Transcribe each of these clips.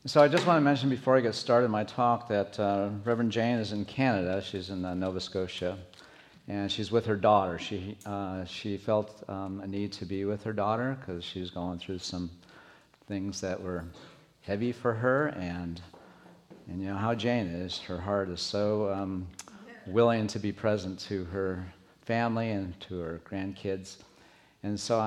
So I just want to mention before I get started my talk that Reverend Jane is in Canada. She's in Nova Scotia, and she's with her daughter. She felt a need to be with her daughter because she was going through some things that were heavy for her, and you know how Jane is. Her heart is so willing to be present to her family and to her grandkids, and so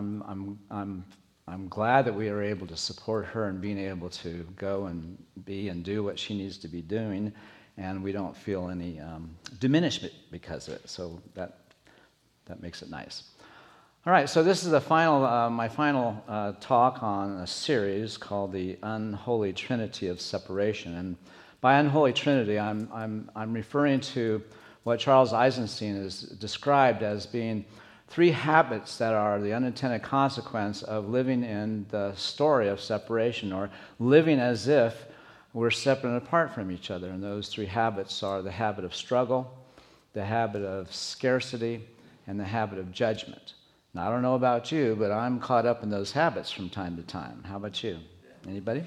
I'm glad that we are able to support her and being able to go and be and do what she needs to be doing, and we don't feel any diminishment because of it. So that makes it nice. All right, so this is the final, my final talk on a series called the Unholy Trinity of Separation. And by Unholy Trinity, I'm referring to what Charles Eisenstein has described as being three habits that are the unintended consequence of living in the story of separation, or living as if we're separate and apart from each other. And those three habits are the habit of struggle, the habit of scarcity, and the habit of judgment. Now, I don't know about you, but I'm caught up in those habits from time to time. How about you? Anybody?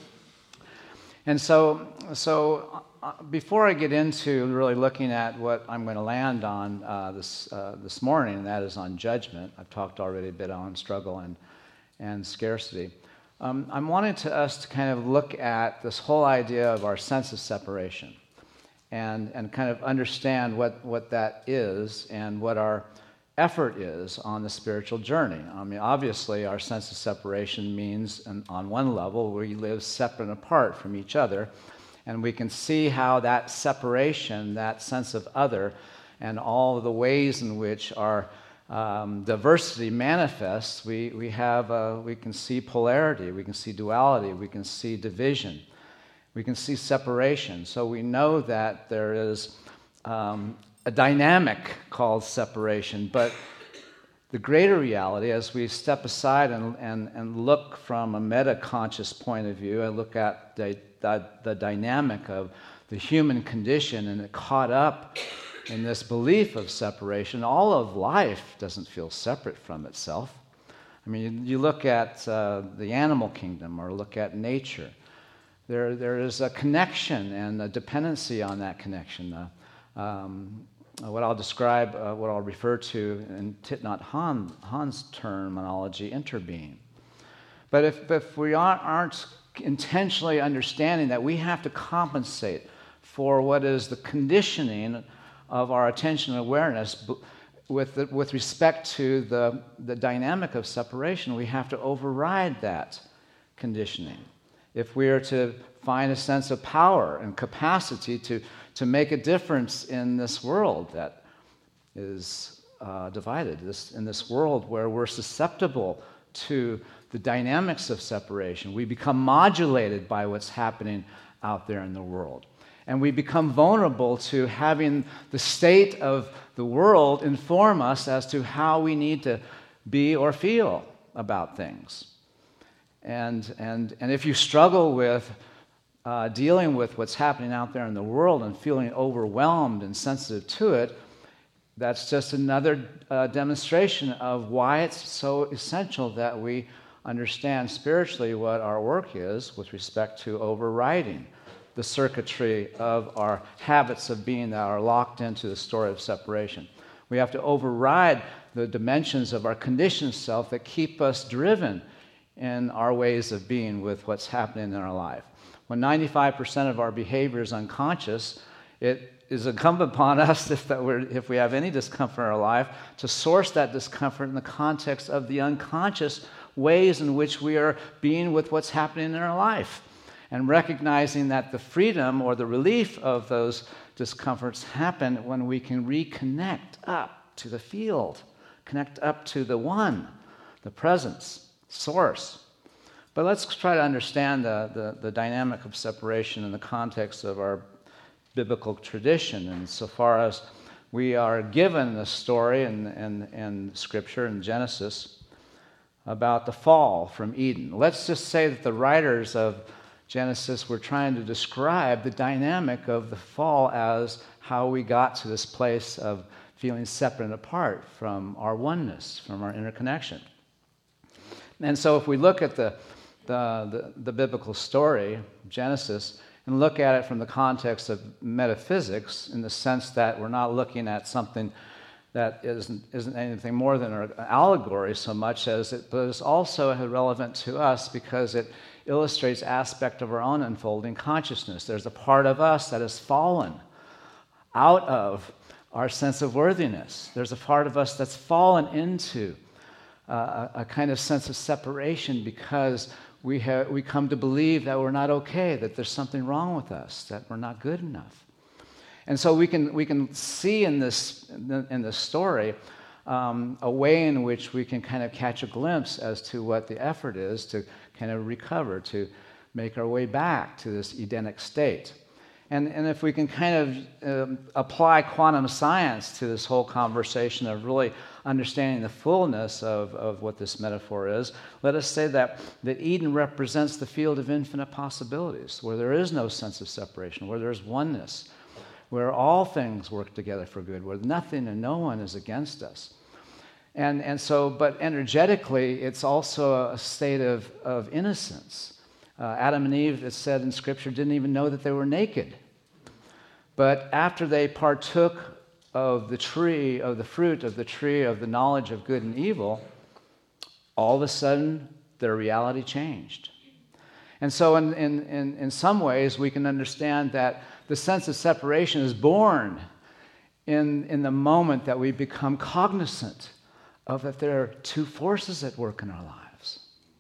And so before I get into really looking at what I'm going to land on this morning, and that is on judgment, I've talked already a bit on struggle and scarcity. I'm wanting us to kind of look at this whole idea of our sense of separation and kind of understand what that is and what our effort is on the spiritual journey. I mean, obviously, our sense of separation means, on one level, we live separate and apart from each other, and we can see how that separation, that sense of other, and all of the ways in which our diversity manifests, we can see polarity, we can see duality, we can see division, we can see separation. So we know that there is a dynamic called separation, but the greater reality, as we step aside and look from a meta-conscious point of view, and look at the dynamic of the human condition and caught up in this belief of separation, all of life doesn't feel separate from itself. I mean, you look at the animal kingdom or look at nature. There is a connection and a dependency on that connection. What I'll describe, what I'll refer to in Thich Nhat Hanh's terminology, interbeing. But if we aren't intentionally understanding that we have to compensate for what is the conditioning of our attention and awareness with respect to the dynamic of separation, we have to override that conditioning. If we are to find a sense of power and capacity to make a difference in this world that is divided, in this world where we're susceptible to the dynamics of separation, we become modulated by what's happening out there in the world. And we become vulnerable to having the state of the world inform us as to how we need to be or feel about things. And if you struggle with dealing with what's happening out there in the world and feeling overwhelmed and sensitive to it, that's just another demonstration of why it's so essential that we understand spiritually what our work is with respect to overriding the circuitry of our habits of being that are locked into the story of separation. We have to override the dimensions of our conditioned self that keep us driven in our ways of being with what's happening in our life. When 95% of our behavior is unconscious, it is incumbent upon us, if we have any discomfort in our life, to source that discomfort in the context of the unconscious ways in which we are being with what's happening in our life, and recognizing that the freedom or the relief of those discomforts happen when we can reconnect up to the field, connect up to the one, the presence, source. But let's try to understand the dynamic of separation in the context of our biblical tradition. And so far as we are given the story in Scripture, in Genesis, about the fall from Eden. Let's just say that the writers of Genesis were trying to describe the dynamic of the fall as how we got to this place of feeling separate and apart from our oneness, from our interconnection. And so if we look at the the biblical story, Genesis, and look at it from the context of metaphysics, in the sense that we're not looking at something that isn't anything more than an allegory so much as it, but it's also relevant to us because it illustrates aspect of our own unfolding consciousness. There's a part of us that has fallen out of our sense of worthiness. There's a part of us that's fallen into a kind of sense of separation because we come to believe that we're not okay, that there's something wrong with us, that we're not good enough. And so we can see in this story a way in which we can kind of catch a glimpse as to what the effort is to kind of recover, to make our way back to this Edenic state. And if we can kind of apply quantum science to this whole conversation of really understanding the fullness of what this metaphor is, let us say that Eden represents the field of infinite possibilities, where there is no sense of separation, where there's oneness, where all things work together for good, where nothing and no one is against us. And so, but energetically, it's also a state of innocence. Adam and Eve, it's said in Scripture, didn't even know that they were naked. But after they partook of the fruit of the tree of the knowledge of good and evil, all of a sudden, their reality changed. And so in some ways, we can understand that the sense of separation is born in the moment that we become cognizant of that there are two forces at work in our lives.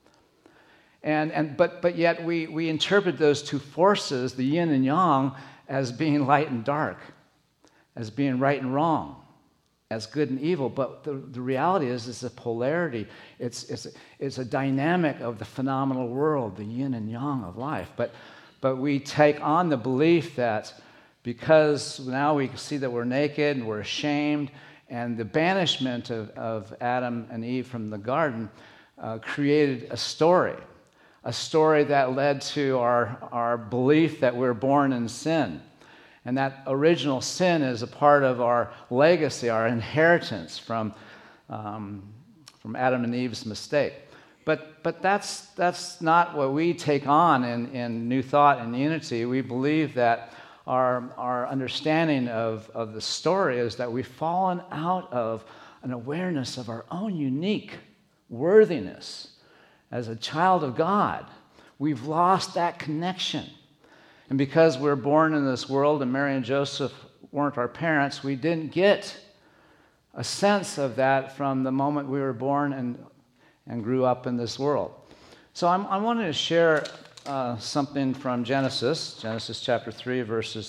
But yet we interpret those two forces, the yin and yang, as being light and dark, as being right and wrong, as good and evil. But the reality is it's a polarity. It's a dynamic of the phenomenal world, the yin and yang of life. But we take on the belief that because now we see that we're naked and we're ashamed, and the banishment of Adam and Eve from the garden created a story that led to our belief that we're born in sin. And that original sin is a part of our legacy, our inheritance from Adam and Eve's mistake. But that's not what we take on in New Thought and Unity. We believe that our understanding of the story is that we've fallen out of an awareness of our own unique worthiness as a child of God. We've lost that connection. And because we're born in this world and Mary and Joseph weren't our parents, we didn't get a sense of that from the moment we were born and grew up in this world. So I wanted to share something from Genesis chapter 3, verses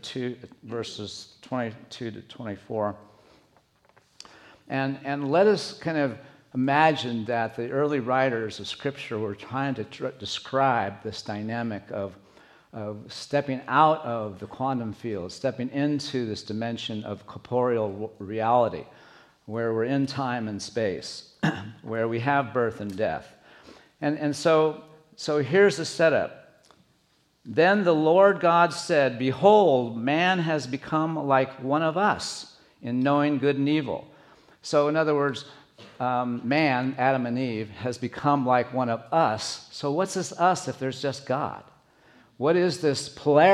22 to 24. And let us kind of imagine that the early writers of Scripture were trying to describe this dynamic of stepping out of the quantum field, stepping into this dimension of corporeal reality, where we're in time and space, where we have birth and death. And so here's the setup. Then the Lord God said, "Behold, man has become like one of us in knowing good and evil." So in other words, man, Adam and Eve, has become like one of us. So what's this us if there's just God? What is this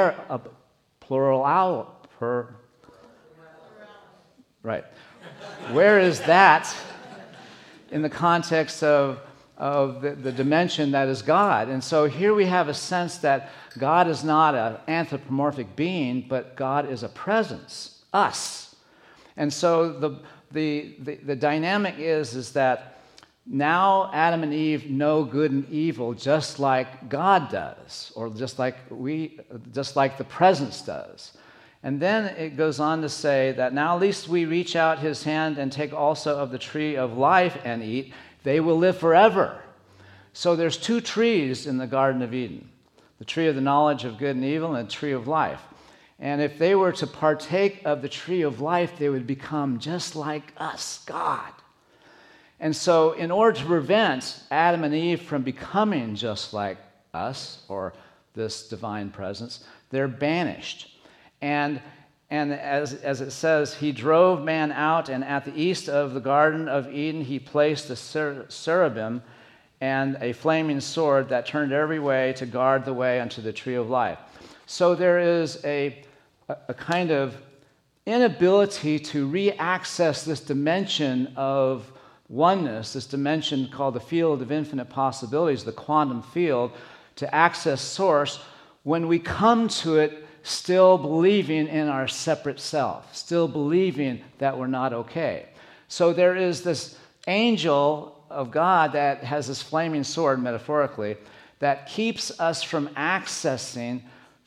right. Where is that in the context of the dimension that is God? And so here we have a sense that God is not an anthropomorphic being, but God is a presence, us. And so the dynamic is that now Adam and Eve know good and evil just like God does, or just like the presence does. And then it goes on to say that now lest we reach out his hand and take also of the tree of life and eat, they will live forever. So there's two trees in the Garden of Eden, the tree of the knowledge of good and evil and the tree of life. And if they were to partake of the tree of life, they would become just like us, God. And so in order to prevent Adam and Eve from becoming just like us, or this divine presence, they're banished. And as it says, he drove man out, and at the east of the Garden of Eden he placed the cherubim and a flaming sword that turned every way to guard the way unto the tree of life. So there is a kind of inability to re-access this dimension of oneness, this dimension called the field of infinite possibilities, the quantum field, to access source when we come to it still believing in our separate self, still believing that we're not okay. So there is this angel of God that has this flaming sword, metaphorically, that keeps us from accessing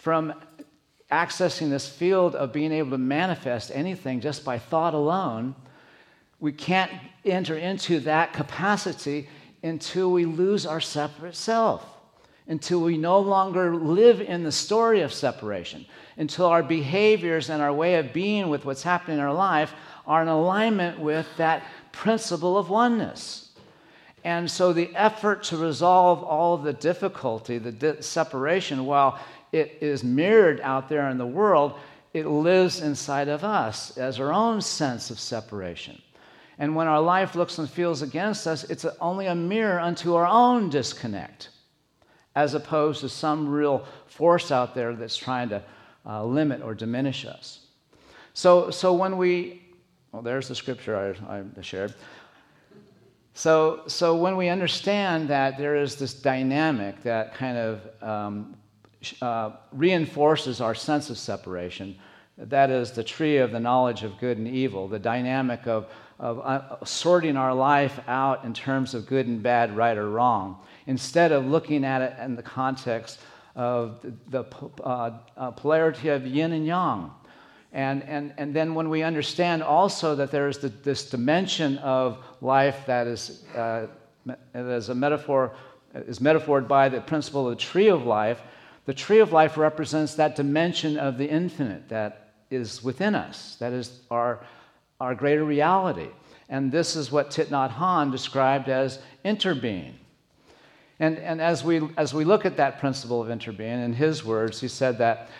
this field of being able to manifest anything just by thought alone. We can't enter into that capacity until we lose our separate self, until we no longer live in the story of separation, until our behaviors and our way of being with what's happening in our life are in alignment with that principle of oneness. And so the effort to resolve all of the difficulty, the separation, while it is mirrored out there in the world, it lives inside of us as our own sense of separation. And when our life looks and feels against us, it's only a mirror unto our own disconnect, as opposed to some real force out there that's trying to limit or diminish us. So when we, well, there's the scripture I shared. So when we understand that there is this dynamic that kind of reinforces our sense of separation, that is the tree of the knowledge of good and evil, the dynamic of sorting our life out in terms of good and bad, right or wrong, instead of looking at it in the context of the polarity of yin and yang. And then when we understand also that there is this dimension of life that is a metaphor, is metaphored by the principle of the tree of life. The tree of life represents that dimension of the infinite that is within us, that is our greater reality. And this is what Thich Nhat Hanh described as interbeing. And as we look at that principle of interbeing, in his words, he said that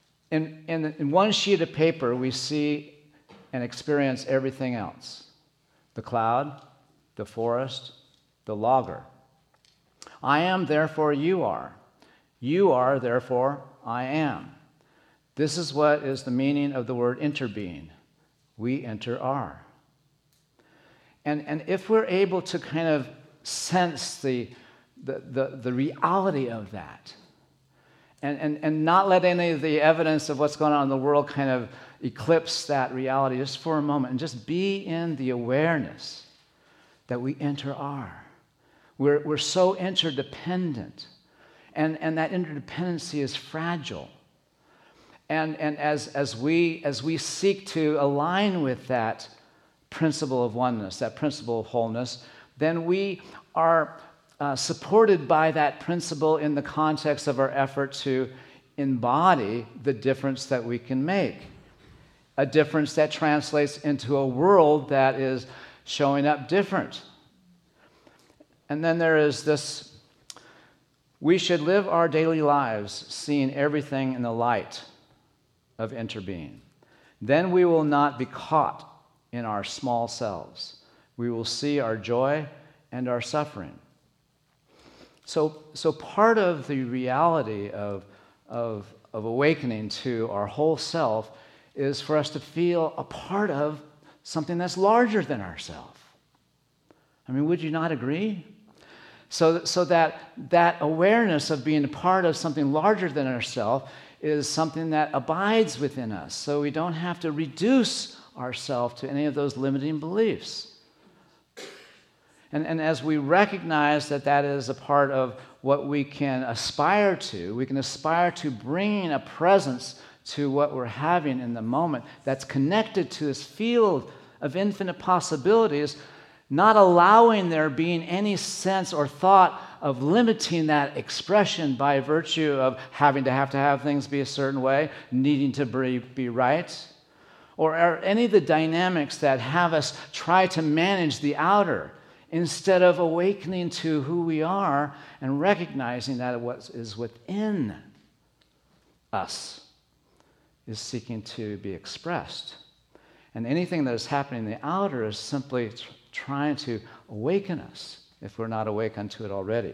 in one sheet of paper we see and experience everything else: the cloud, the forest, the logger. I am, therefore you are. You are, therefore I am. This is what is the meaning of the word interbeing. We enter are. And if we're able to kind of sense the reality of that, and not let any of the evidence of what's going on in the world kind of eclipse that reality just for a moment, and just be in the awareness that we enter are. We're so interdependent, and that interdependency is fragile. And as we seek to align with that principle of oneness, that principle of wholeness, then we are supported by that principle in the context of our effort to embody the difference that we can make, a difference that translates into a world that is showing up different. And then there is this: we should live our daily lives seeing everything in the light of interbeing. Then we will not be caught in our small selves. We will see our joy and our suffering. So part of the reality of awakening to our whole self is for us to feel a part of something that's larger than ourselves. I mean, would you not agree? So that awareness of being a part of something larger than ourselves is something that abides within us, so we don't have to reduce ourselves to any of those limiting beliefs. And as we recognize that that is a part of what we can aspire to bringing a presence to what we're having in the moment that's connected to this field of infinite possibilities, not allowing there being any sense or thought of limiting that expression by virtue of having to have things be a certain way, needing to be right, or any of the dynamics that have us try to manage the outer, instead of awakening to who we are and recognizing that what is within us is seeking to be expressed. And anything that is happening in the outer is simply trying to awaken us if we're not awake unto it already.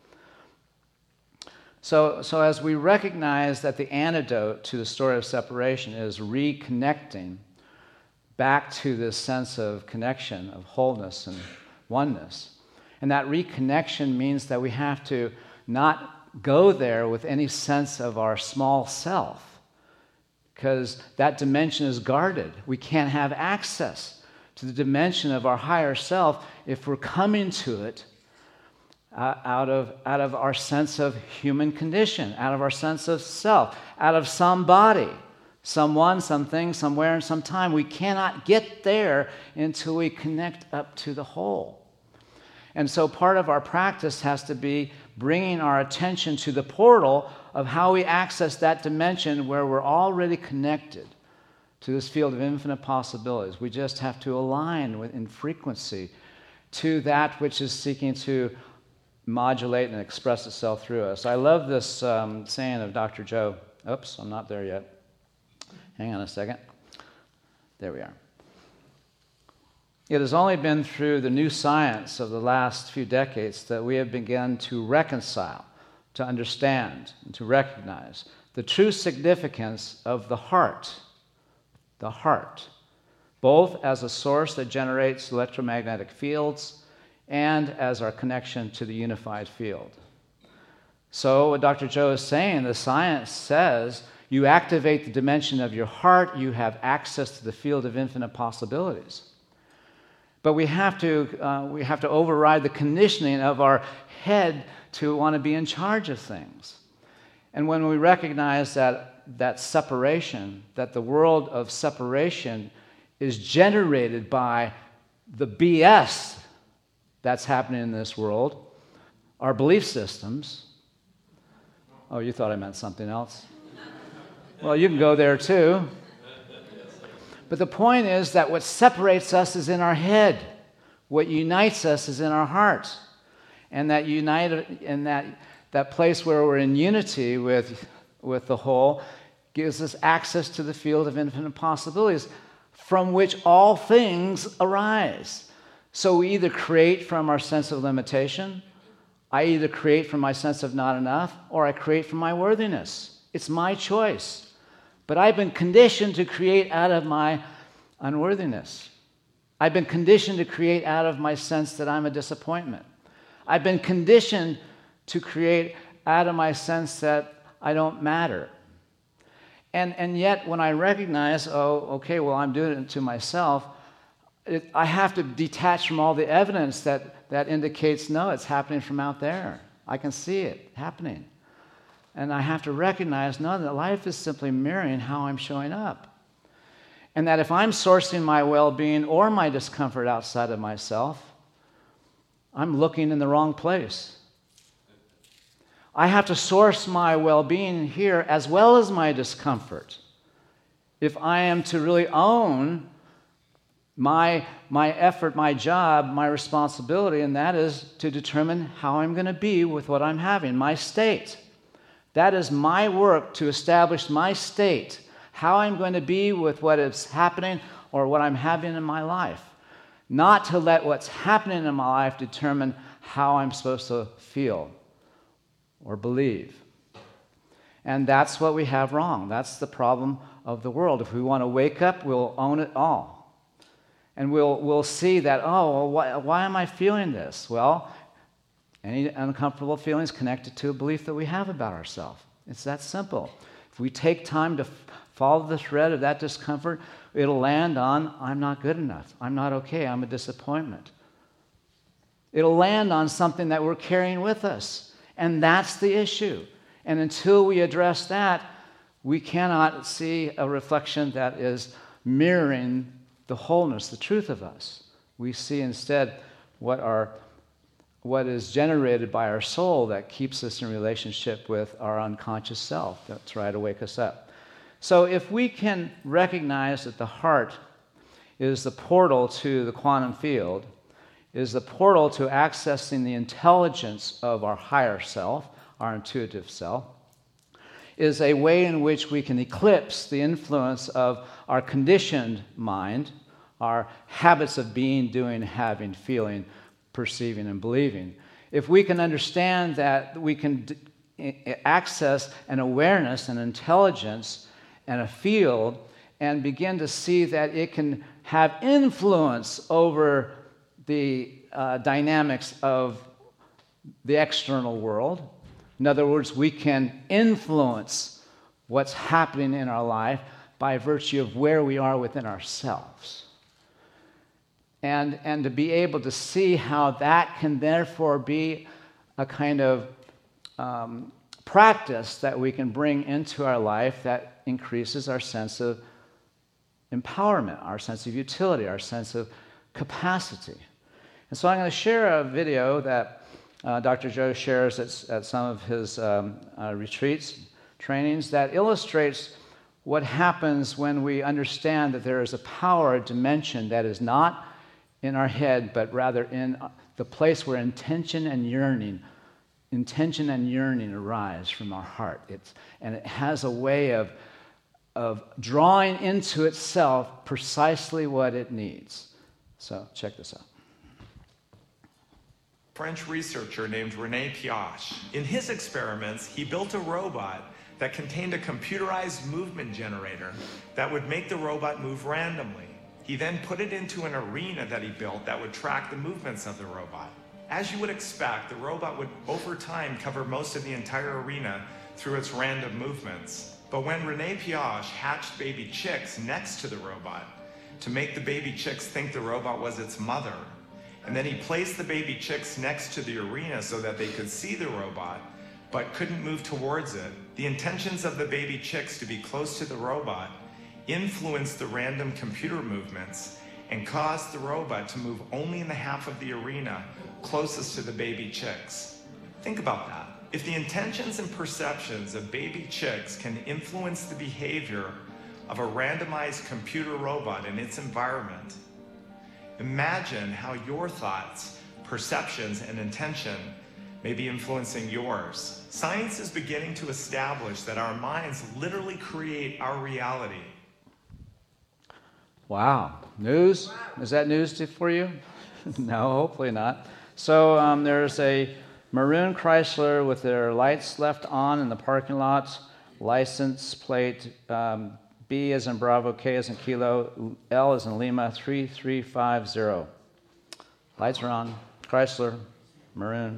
So as we recognize that the antidote to the story of separation is reconnecting back to this sense of connection, of wholeness and oneness, and that reconnection means that we have to not go there with any sense of our small self, because that dimension is guarded. We can't have access to the dimension of our higher self if we're coming to it out of our sense of human condition, out of our sense of self, out of somebody, someone, something, somewhere, and sometime. We cannot get there until we connect up to the whole. And so part of our practice has to be bringing our attention to the portal of how we access that dimension where we're already connected to this field of infinite possibilities. We just have to align in frequency to that which is seeking to modulate and express itself through us. I love this saying of Dr. Joe. Oops, I'm not there yet. Hang on a second. There we are. It has only been through the new science of the last few decades that we have begun to reconcile, to understand, and to recognize the true significance of the heart, both as a source that generates electromagnetic fields and as our connection to the unified field. So what Dr. Joe is saying, the science says you activate the dimension of your heart, you have access to the field of infinite possibilities. But we have to override the conditioning of our head to want to be in charge of things. And when we recognize that separation, that the world of separation is generated by the BS that's happening in this world, our belief systems. Oh, you thought I meant something else? Well, you can go there too. But the point is that what separates us is in our head. What unites us is in our heart. And that that place where we're in unity with the whole gives us access to the field of infinite possibilities from which all things arise. So we either create from our sense of limitation, I either create from my sense of not enough, or I create from my worthiness. It's my choice. But I've been conditioned to create out of my unworthiness. I've been conditioned to create out of my sense that I'm a disappointment. I've been conditioned to create out of my sense that I don't matter. And yet when I recognize, okay, well, I'm doing it to myself, I have to detach from all the evidence that indicates, no, it's happening from out there. I can see it happening. And I have to recognize, no, that life is simply mirroring how I'm showing up. And that if I'm sourcing my well-being or my discomfort outside of myself, I'm looking in the wrong place. I have to source my well-being here as well as my discomfort. If I am to really own my effort, my job, my responsibility, and that is to determine how I'm going to be with what I'm having, my state. That is my work to establish my state, how I'm going to be with what is happening or what I'm having in my life. Not to let what's happening in my life determine how I'm supposed to feel or believe. And that's what we have wrong. That's the problem of the world. If we want to wake up, we'll own it all. And we'll see that, why am I feeling this? Well, any uncomfortable feelings connected to a belief that we have about ourselves. It's that simple. If we take time to follow the thread of that discomfort, it'll land on, I'm not good enough. I'm not okay. I'm a disappointment. It'll land on something that we're carrying with us. And that's the issue. And until we address that, we cannot see a reflection that is mirroring the wholeness, the truth of us. We see instead what is generated by our soul that keeps us in relationship with our unconscious self, that try to wake us up. So if we can recognize that the heart is the portal to the quantum field, is the portal to accessing the intelligence of our higher self, our intuitive self, is a way in which we can eclipse the influence of our conditioned mind, our habits of being, doing, having, feeling, perceiving and believing. If we can understand that we can access an awareness, an intelligence, and a field, and begin to see that it can have influence over the dynamics of the external world. In other words, we can influence what's happening in our life by virtue of where we are within ourselves. And to be able to see how that can therefore be a kind of practice that we can bring into our life that increases our sense of empowerment, our sense of utility, our sense of capacity. And so I'm going to share a video that Dr. Joe shares at some of his retreats, trainings, that illustrates what happens when we understand that there is a power, a dimension that is not in our head, but rather in the place where intention and yearning arise from our heart. And it has a way of drawing into itself precisely what it needs. So check this out. French researcher named René Piaget. In his experiments, he built a robot that contained a computerized movement generator that would make the robot move randomly. He then put it into an arena that he built that would track the movements of the robot. As you would expect, the robot would, over time, cover most of the entire arena through its random movements. But when René Piaget hatched baby chicks next to the robot to make the baby chicks think the robot was its mother, and then he placed the baby chicks next to the arena so that they could see the robot, but couldn't move towards it, the intentions of the baby chicks to be close to the robot influenced the random computer movements and caused the robot to move only in the half of the arena closest to the baby chicks. Think about that. If the intentions and perceptions of baby chicks can influence the behavior of a randomized computer robot in its environment, imagine how your thoughts, perceptions, and intention may be influencing yours. Science is beginning to establish that our minds literally create our reality. Wow. News? Is that news for you? No, hopefully not. So there's a maroon Chrysler with their lights left on in the parking lot, license plate B as in Bravo, K as in Kilo, L as in Lima, 3350. Lights are on. Chrysler, maroon.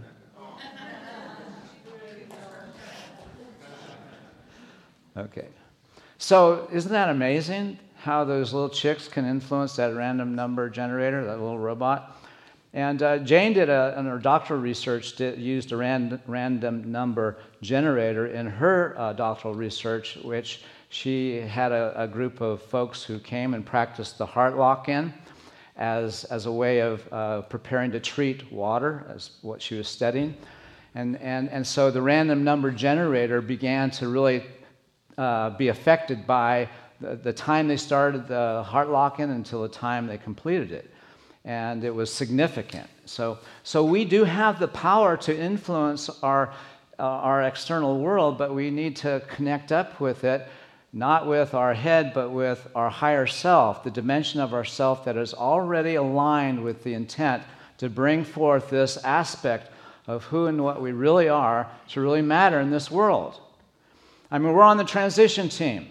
Okay. So isn't that amazing how those little chicks can influence that random number generator, that little robot? And Jane did in her doctoral research, used a random number generator in her doctoral research, which she had a group of folks who came and practiced the heart lock-in as a way of preparing to treat water, as what she was studying. And so the random number generator began to really be affected by the time they started the heart lock-in until the time they completed it. And it was significant. So we do have the power to influence our external world, but we need to connect up with it, not with our head, but with our higher self, the dimension of ourself that is already aligned with the intent to bring forth this aspect of who and what we really are to really matter in this world. I mean, we're on the transition team.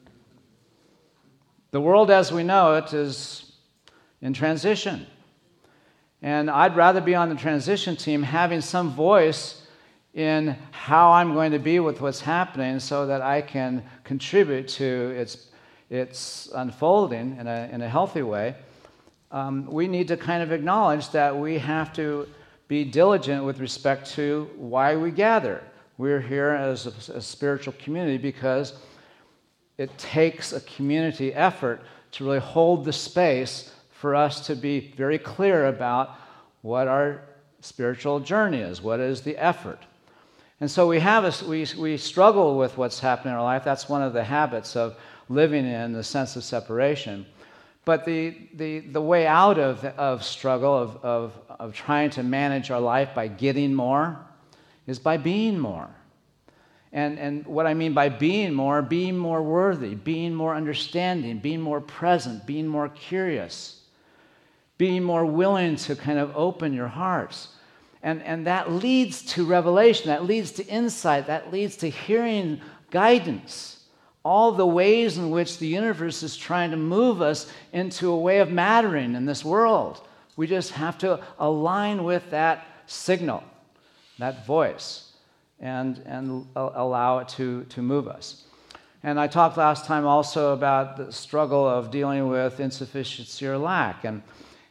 The world as we know it is in transition. And I'd rather be on the transition team having some voice in how I'm going to be with what's happening so that I can contribute to its unfolding in a healthy way. We need to kind of acknowledge that we have to be diligent with respect to why we gather. We're here as a spiritual community because it takes a community effort to really hold the space for us to be very clear about what our spiritual journey is, what is the effort. And so we struggle with what's happening in our life. That's one of the habits of living in the sense of separation. But the way out of struggle, of trying to manage our life by getting more, is by being more. And what I mean by being more worthy, being more understanding, being more present, being more curious, Being more willing to kind of open your hearts. And that leads to revelation, that leads to insight, that leads to hearing guidance. All the ways in which the universe is trying to move us into a way of mattering in this world. We just have to align with that signal, that voice, and allow it to move us. And I talked last time also about the struggle of dealing with insufficiency or lack, and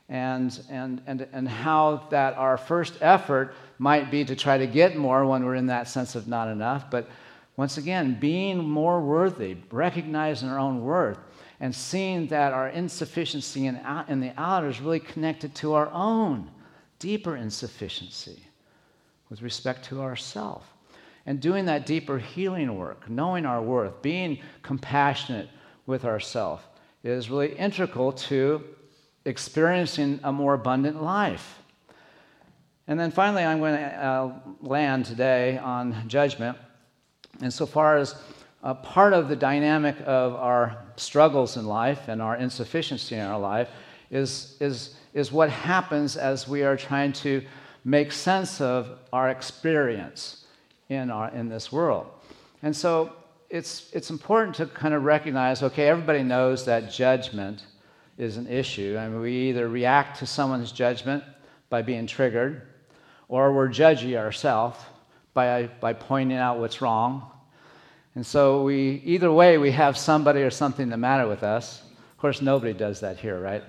how that our first effort might be to try to get more when we're in that sense of not enough. But once again, being more worthy, recognizing our own worth, and seeing that our insufficiency in the outer is really connected to our own deeper insufficiency with respect to ourself. And doing that deeper healing work, knowing our worth, being compassionate with ourselves is really integral to experiencing a more abundant life. And then finally, I'm going to land today on judgment. Insofar as part of the dynamic of our struggles in life and our insufficiency in our life is what happens as we are trying to make sense of our experience in this world. And so it's important to kind of recognize, okay, everybody knows that judgment is an issue. I mean, we either react to someone's judgment by being triggered, or we're judgy ourselves by pointing out what's wrong. And so either way, we have somebody or something the matter with us. Of course, nobody does that here, right?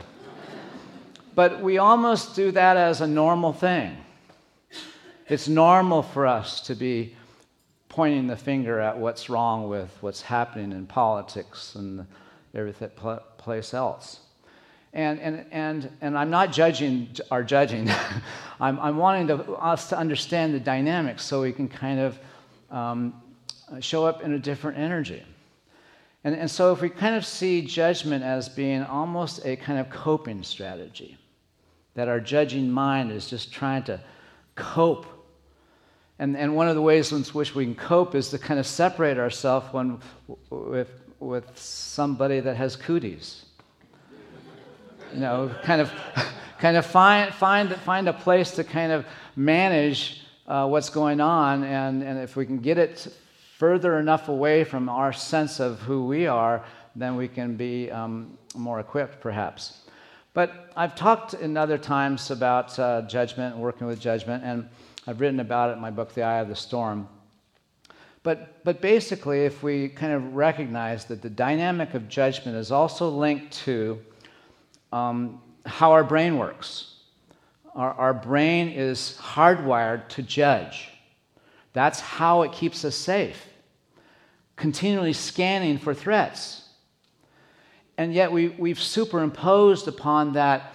But we almost do that as a normal thing. It's normal for us to be pointing the finger at what's wrong with what's happening in politics and everything place else. And I'm not judging our judging. I'm wanting us to understand the dynamics so we can kind of show up in a different energy. And so if we kind of see judgment as being almost a kind of coping strategy, that our judging mind is just trying to cope. And one of the ways in which we can cope is to kind of separate ourselves with somebody that has cooties. You know, kind of find a place to kind of manage what's going on, and if we can get it further enough away from our sense of who we are, then we can be more equipped, perhaps. But I've talked in other times about judgment and working with judgment, and I've written about it in my book, The Eye of the Storm. But basically, if we kind of recognize that the dynamic of judgment is also linked to how our brain works. Our brain is hardwired to judge. That's how it keeps us safe, continually scanning for threats. And yet we've superimposed upon that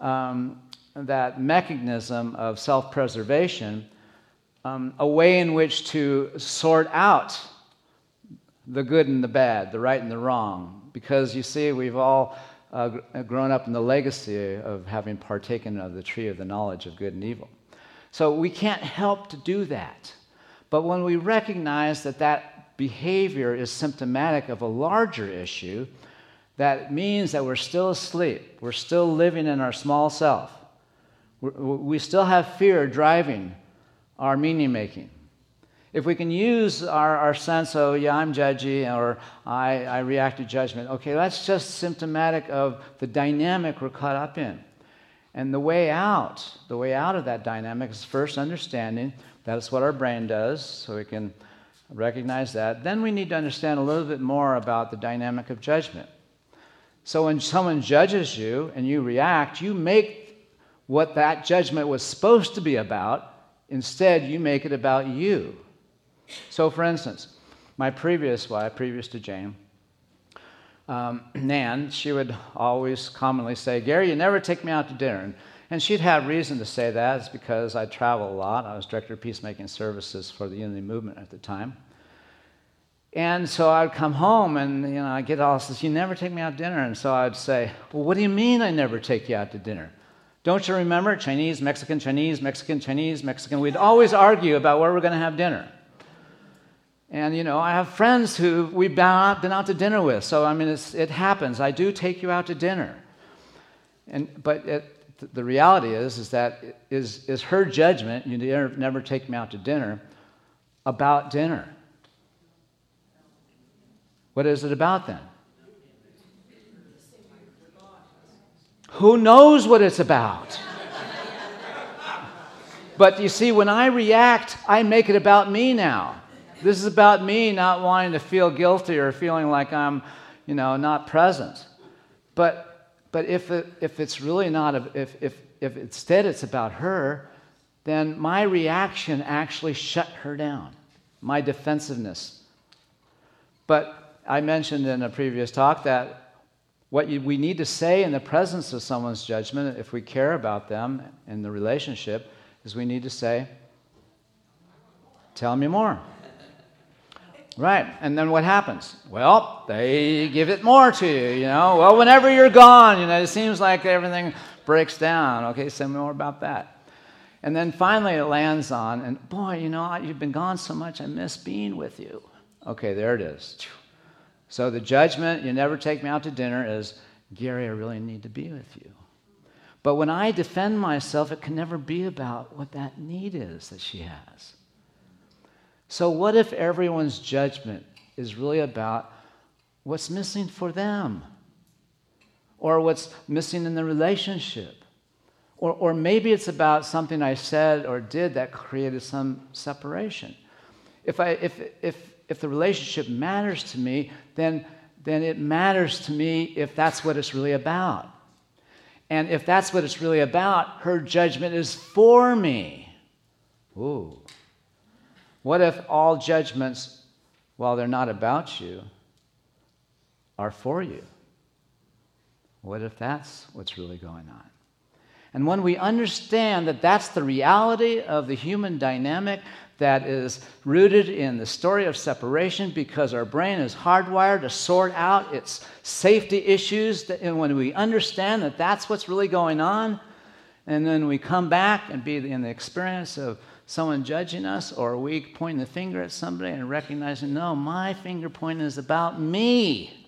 mechanism of self-preservation a way in which to sort out the good and the bad, the right and the wrong. Because you see, we've all grown up in the legacy of having partaken of the tree of the knowledge of good and evil. So we can't help to do that. But when we recognize that behavior is symptomatic of a larger issue, that means that we're still asleep. We're still living in our small self. We still have fear driving our meaning-making. If we can use our sense of, yeah, I'm judgy, or I react to judgment, okay, that's just symptomatic of the dynamic we're caught up in. And the way out of that dynamic is first understanding that's what our brain does, so we can recognize that. Then we need to understand a little bit more about the dynamic of judgment. So when someone judges you and you react, you make what that judgment was supposed to be about. Instead, you make it about you. So, for instance, my previous wife, previous to Jane, Nan, she would always commonly say, "Gary, you never take me out to dinner." And she'd have reason to say that. It's because I travel a lot. I was director of peacemaking services for the Unity Movement at the time. And so I'd come home and, I'd get all this, "You never take me out to dinner." And so I'd say, "Well, what do you mean I never take you out to dinner? Don't you remember Chinese, Mexican, Chinese, Mexican, Chinese, Mexican?" We'd always argue about where we're going to have dinner. And, I have friends who we've been out to dinner with. So, it happens. I do take you out to dinner. But the reality is that is her judgment, you never take me out to dinner, about dinner? What is it about then? Who knows what it's about? But you see, when I react, I make it about me now. This is about me not wanting to feel guilty or feeling like I'm, not present. But if it's really not, if instead it's about her, then my reaction actually shut her down, my defensiveness. But I mentioned in a previous talk that what we need to say in the presence of someone's judgment, if we care about them in the relationship, is we need to say, tell me more. Right, and then what happens? Well, they give it more to you, Well, whenever you're gone, it seems like everything breaks down. Okay, say more about that. And then finally it lands on, and boy, you've been gone so much, I miss being with you. Okay, there it is. So the judgment, you never take me out to dinner, is, Gary, I really need to be with you. But when I defend myself, it can never be about what that need is that she has. So what if everyone's judgment is really about what's missing for them? Or what's missing in the relationship? Or maybe it's about something I said or did that created some separation. If the relationship matters to me, then it matters to me if that's what it's really about. And if that's what it's really about, her judgment is for me. Ooh. What if all judgments, while they're not about you, are for you? What if that's what's really going on? And when we understand that that's the reality of the human dynamic that is rooted in the story of separation, because our brain is hardwired to sort out its safety issues, and when we understand that that's what's really going on, and then we come back and be in the experience of someone judging us, or we pointing the finger at somebody and recognizing, no, my finger point is about me.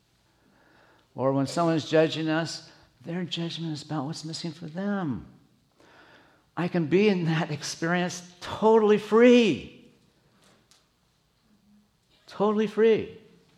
Or when someone's judging us, their judgment is about what's missing for them. I can be in that experience totally free. Totally free.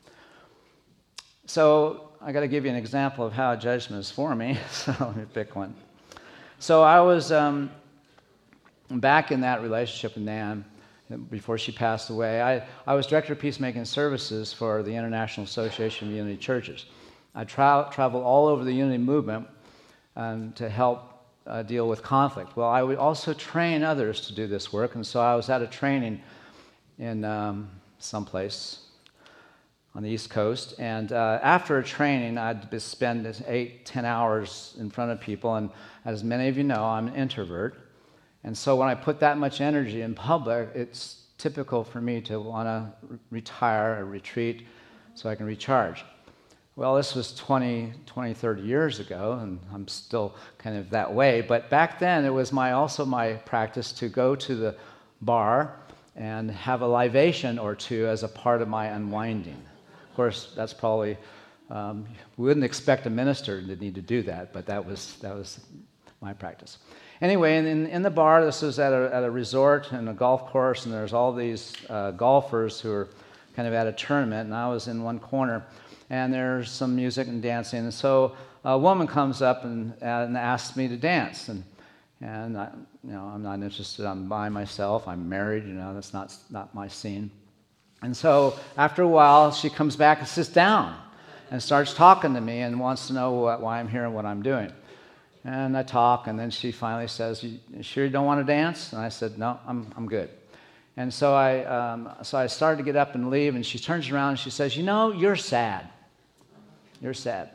So I got to give you an example of how judgment is for me. So let me pick one. So I was back in that relationship with Nan before she passed away. I was director of peacemaking services for the International Association of Unity Churches. I traveled all over the Unity movement to help deal with conflict. Well, I would also train others to do this work, and so I was at a training in someplace on the East Coast, and after a training, I'd spend 8-10 hours in front of people, and as many of you know, I'm an introvert, and so when I put that much energy in public, it's typical for me to want to retire or retreat so I can recharge. Well, this was 20, 30 years ago, and I'm still kind of that way. But back then, it was also my practice to go to the bar and have a libation or two as a part of my unwinding. Of course, that's probably, we wouldn't expect a minister to need to do that, but that was my practice. Anyway, in the bar, this was at a resort and a golf course, and there's all these golfers who are kind of at a tournament, and I was in one corner. And there's some music and dancing. And so a woman comes up and asks me to dance. And I, I'm not interested. I'm by myself. I'm married. That's not my scene. And so after a while, she comes back and sits down and starts talking to me and wants to know why I'm here and what I'm doing. And I talk, and then she finally says, "You sure you don't want to dance?" And I said, "No, I'm good." And so I started to get up and leave, and she turns around and she says, "You're sad. You're sad."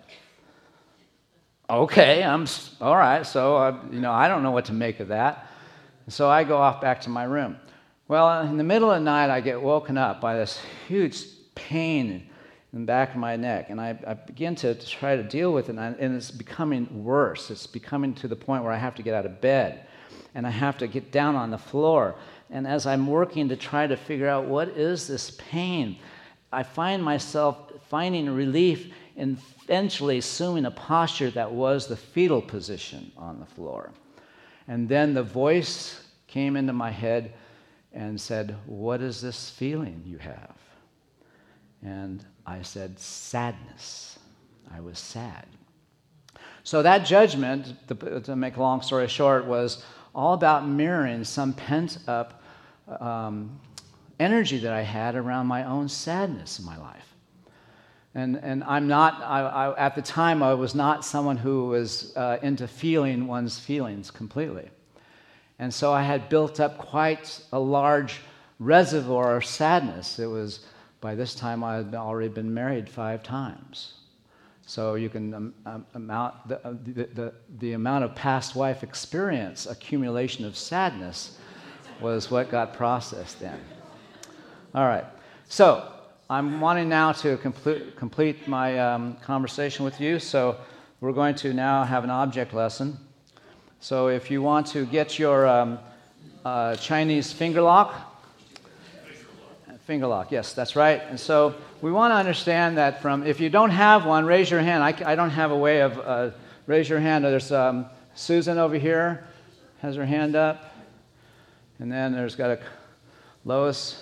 Okay, I'm all right. So I don't know what to make of that. And so I go off back to my room. Well, in the middle of the night, I get woken up by this huge pain in the back of my neck, and I begin to try to deal with it, and it's becoming worse. It's becoming to the point where I have to get out of bed, and I have to get down on the floor. And as I'm working to try to figure out what is this pain, I find myself finding relief eventually assuming a posture that was the fetal position on the floor. And then the voice came into my head and said, "What is this feeling you have?" And I said, "Sadness." I was sad. So that judgment, to make a long story short, was all about mirroring some pent-up energy that I had around my own sadness in my life. And I'm not, at the time, I was not someone who was into feeling one's feelings completely. And so I had built up quite a large reservoir of sadness. It was, by this time, I had already been married 5 times. So you can the amount of past life experience, accumulation of sadness, was what got processed then. All right. So I'm wanting now to complete my conversation with you. So we're going to now have an object lesson. So if you want to get your Chinese finger lock. Finger lock, yes, that's right. And so we want to understand that if you don't have one, raise your hand. I don't have a way of, raise your hand. There's Susan over here, has her hand up. And then there's got Lois.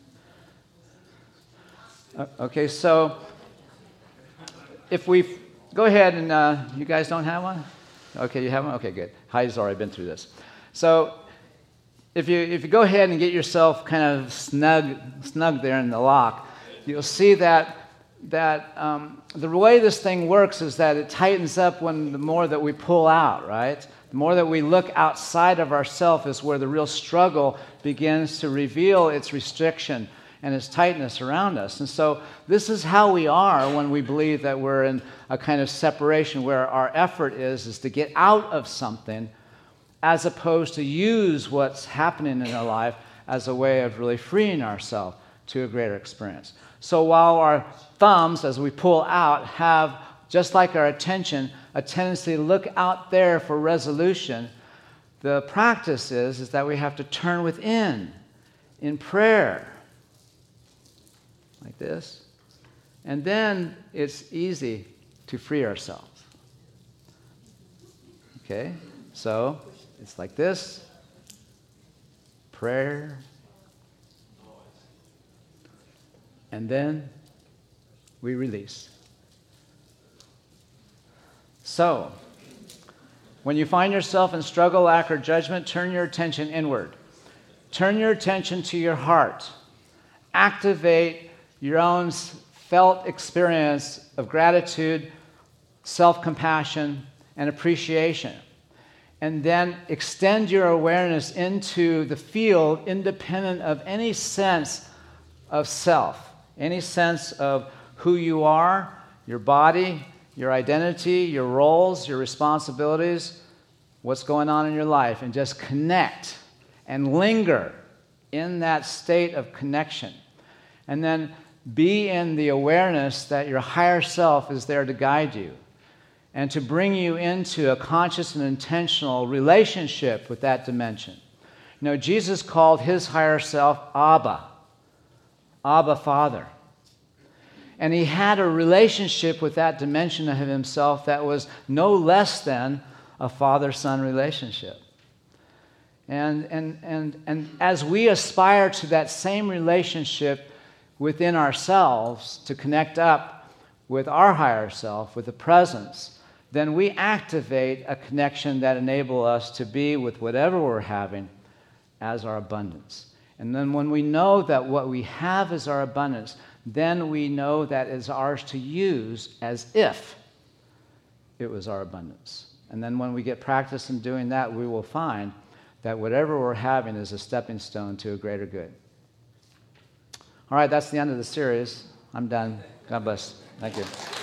Okay, so if we go ahead and you guys don't have one? Okay, you have one? Okay, good. Heidi's already been through this. So if you go ahead and get yourself kind of snug there in the lock, you'll see that the way this thing works is that it tightens up the more that we pull out, right? The more that we look outside of ourselves is where the real struggle begins to reveal its restriction and its tightness around us. And so this is how we are when we believe that we're in a kind of separation where our effort is to get out of something as opposed to use what's happening in our life as a way of really freeing ourselves to a greater experience. So while our thumbs, as we pull out, have, just like our attention, a tendency to look out there for resolution, the practice is that we have to turn within in prayer, like this, and then it's easy to free ourselves. Okay? So it's like this, prayer, and then we release. So, when you find yourself in struggle, lack, or judgment, turn your attention inward. Turn your attention to your heart. Activate your own felt experience of gratitude, self-compassion, and appreciation. And then extend your awareness into the field independent of any sense of self, any sense of who you are, your body, your identity, your roles, your responsibilities, what's going on in your life, and just connect and linger in that state of connection. And then be in the awareness that your higher self is there to guide you and to bring you into a conscious and intentional relationship with that dimension. You know, Jesus called his higher self Abba, Abba Father. And he had a relationship with that dimension of himself that was no less than a father-son relationship. And as we aspire to that same relationship within ourselves to connect up with our higher self, with the presence, then we activate a connection that enables us to be with whatever we're having as our abundance. And then when we know that what we have is our abundance, then we know that it's ours to use as if it was our abundance. And then when we get practice in doing that, we will find that whatever we're having is a stepping stone to a greater good. All right, that's the end of the series. I'm done. God bless. Thank you.